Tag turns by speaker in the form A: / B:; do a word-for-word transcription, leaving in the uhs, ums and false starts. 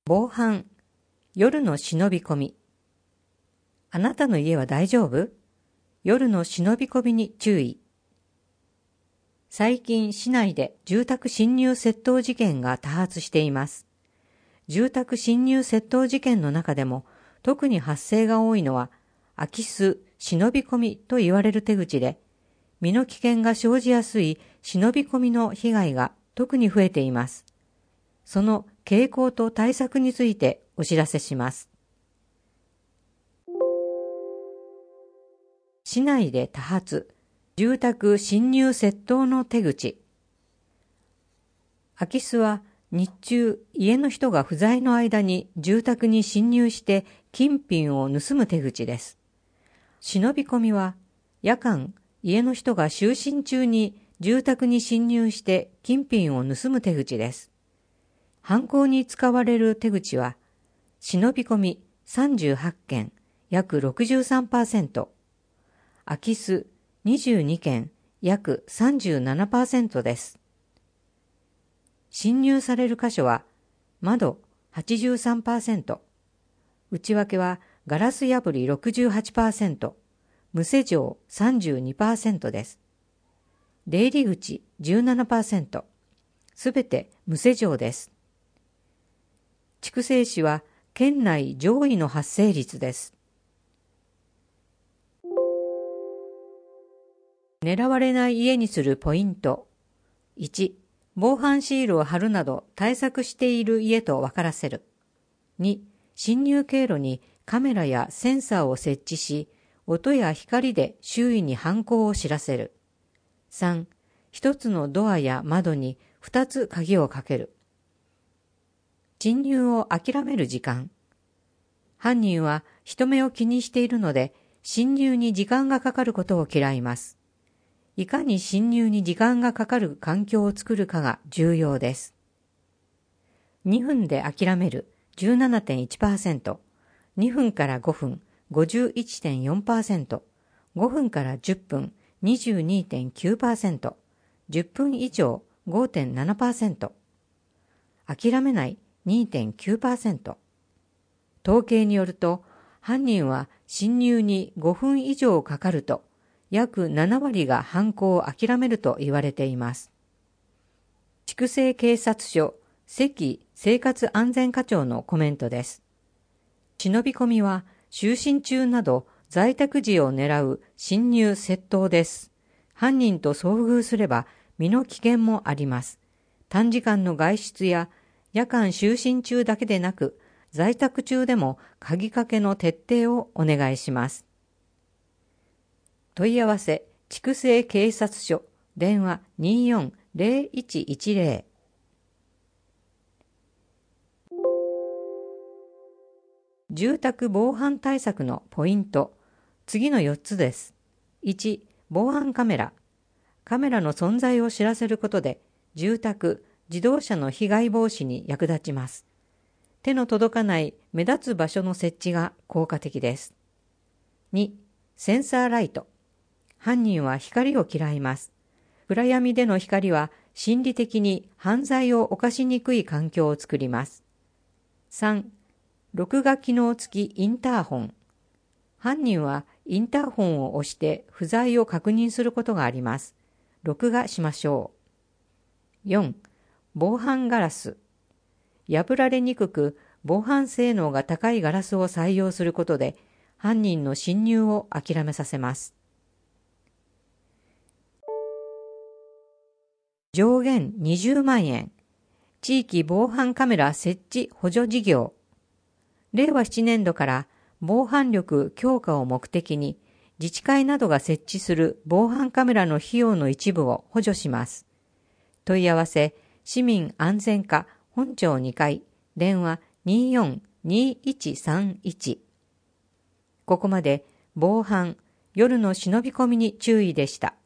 A: 防犯、夜の忍び込み。あなたの家は大丈夫？夜の忍び込みに注意。最近市内で住宅侵入窃盗事件が多発しています。住宅侵入窃盗事件の中でも特に発生が多いのは空き巣、忍び込みと言われる手口で、身の危険が生じやすい忍び込みの被害が特に増えています。その傾向と対策についてお知らせします。市内で多発、住宅侵入窃盗の手口。空き巣は日中、家の人が不在の間に住宅に侵入して金品を盗む手口です。忍び込みは夜間、家の人が就寝中に住宅に侵入して金品を盗む手口です。犯行に使われる手口は、忍び込みさんじゅうはちけん、約 ろくじゅうさんパーセント、空き巣にじゅうにけん、約 さんじゅうななパーセント です。侵入される箇所は、窓 はちじゅうさんパーセント、内訳はガラス破り ろくじゅうはちパーセント、無施錠 さんじゅうにパーセント です。出入り口 じゅうななパーセント、すべて無施錠です。筑西市は県内上位の発生率です。狙われない家にするポイント。いち、防犯シールを貼るなど対策している家と分からせる。に、侵入経路にカメラやセンサーを設置し、音や光で周囲に犯行を知らせる。さん、一つのドアや窓に二つ鍵をかける。侵入を諦める時間。犯人は人目を気にしているので、侵入に時間がかかることを嫌います。いかに侵入に時間がかかる環境を作るかが重要です。にふんで諦める じゅうななてんいちパーセント、にふんからごふん ごじゅういちてんよんパーセント、ごふんからじゅっぷん にじゅうにてんきゅうパーセント、じゅっぷん以上 ごてんななパーセント、諦めない にてんきゅうパーセント。統計によると、犯人は侵入にごふん以上かかると、約ななわりが犯行を諦めると言われています。筑西警察署関生活安全課長のコメントです。忍び込みは就寝中など在宅時を狙う侵入窃盗です。犯人と遭遇すれば身の危険もあります。短時間の外出や夜間就寝中だけでなく、在宅中でも鍵かけの徹底をお願いします。問い合わせ、筑西警察署、電話 にーよんぜろいちいちぜろ。住宅防犯対策のポイント、次のよっつです。いち、防犯カメラ。カメラの存在を知らせることで、住宅、自動車の被害防止に役立ちます。手の届かない目立つ場所の設置が効果的です。に、センサーライト。犯人は光を嫌います。暗闇での光は心理的に犯罪を犯しにくい環境を作ります。さん、録画機能付きインターホン。犯人はインターホンを押して不在を確認することがあります。録画しましょう。よん、防犯ガラス。破られにくく防犯性能が高いガラスを採用することで犯人の侵入を諦めさせます。上限にじゅうまんえん。地域防犯カメラ設置補助事業。れいわななねんどから防犯力強化を目的に自治会などが設置する防犯カメラの費用の一部を補助します。問い合わせ、市民安全課本庁にかい、電話 にーよんにーいちさんいち。ここまで防犯、夜の忍び込みに注意でした。